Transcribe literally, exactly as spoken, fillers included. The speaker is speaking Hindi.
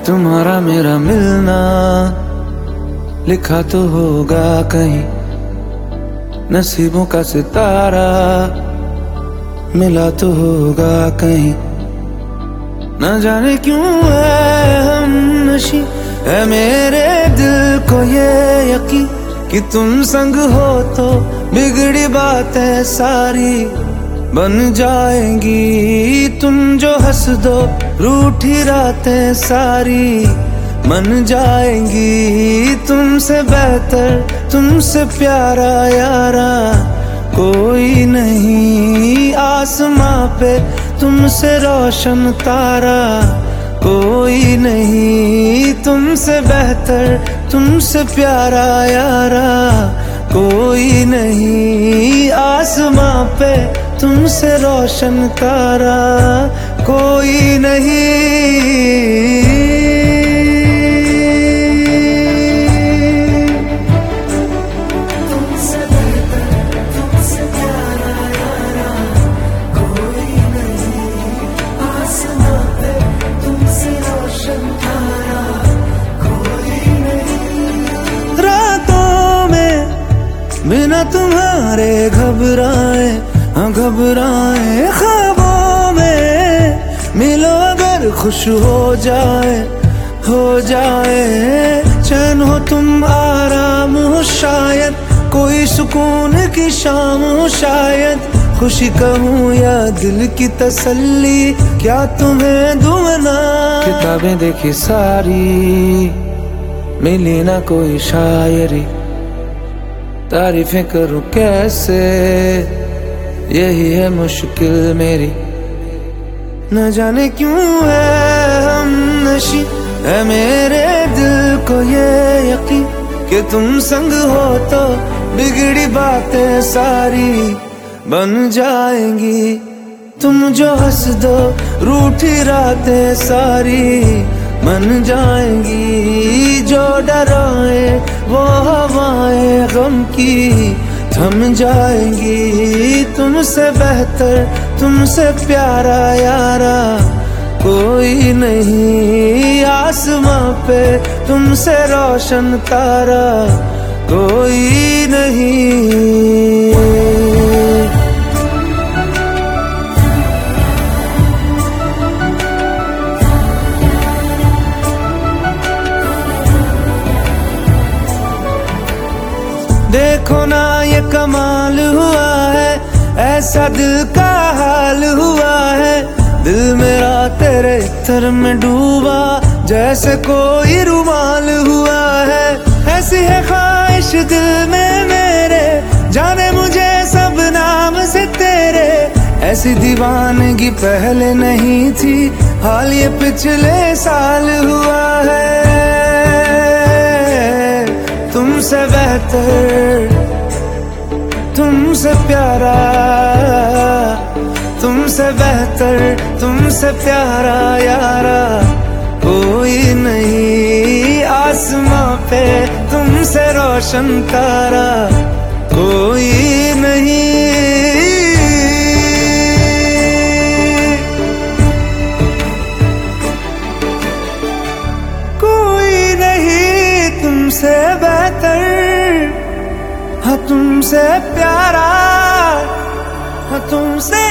तुम्हारा मेरा मिलना लिखा तो होगा कहीं, नसीबों का सितारा मिला तो होगा कहीं। न जाने क्यों है हम नशी है मेरे दिल को ये यकीन कि तुम संग हो तो बिगड़ी बातें सारी बन जाएंगी। तुम जो हंस दो रूठी रातें सारी मन जाएंगी। तुमसे बेहतर तुमसे प्यारा यारा कोई नहीं, आसमां पे तुमसे रोशन तारा कोई नहीं। तुमसे बेहतर तुमसे प्यारा यारा कोई नहीं, आसमां पे तुमसे रोशन तारा कोई नहीं। बिना तुम्हारे घबराए हाँ घबराए, ख्वाबों में मिलो अगर खुश हो जाए हो जाए। चैन हो तुम आराम हो शायद, कोई सुकून की शाम हो शायद। खुशी कहूँ या दिल की तसल्ली क्या तुम्हें दूँ ना। किताबें देखी सारी मिली ना कोई शायरी, तारीफें करूं कैसे यही है मुश्किल मेरी। न जाने क्यों है हम नशी है मेरे दिल को ये यकीन कि तुम संग हो तो बिगड़ी बातें सारी बन जाएंगी। तुम जो हंस दो रूठी रातें सारी मन जाएंगी। जो डराए वो हवाएं गम की थम जाएंगी। तुमसे बेहतर तुमसे प्यारा यारा कोई नहीं, आसमां पे तुमसे रोशन तारा कोई नहीं। देखो ना ये कमाल हुआ है, ऐसा दिल का हाल हुआ है। दिल मेरा तेरे इत्र में डूबा जैसे कोई रुमाल हुआ है। ऐसी है ख्वाहिश दिल में मेरे, जाने मुझे सब नाम से तेरे। ऐसी दीवानगी पहले नहीं थी, हाल ये पिछले साल हुआ है। तुमसे बेहतर तुमसे प्यारा, तुमसे बेहतर तुमसे प्यारा यारा कोई नहीं, आसमां पे तुमसे रोशन तारा कोई नहीं। कोई नहीं तुमसे बेहतर हाँ तुमसे प्यारा हाँ तुमसे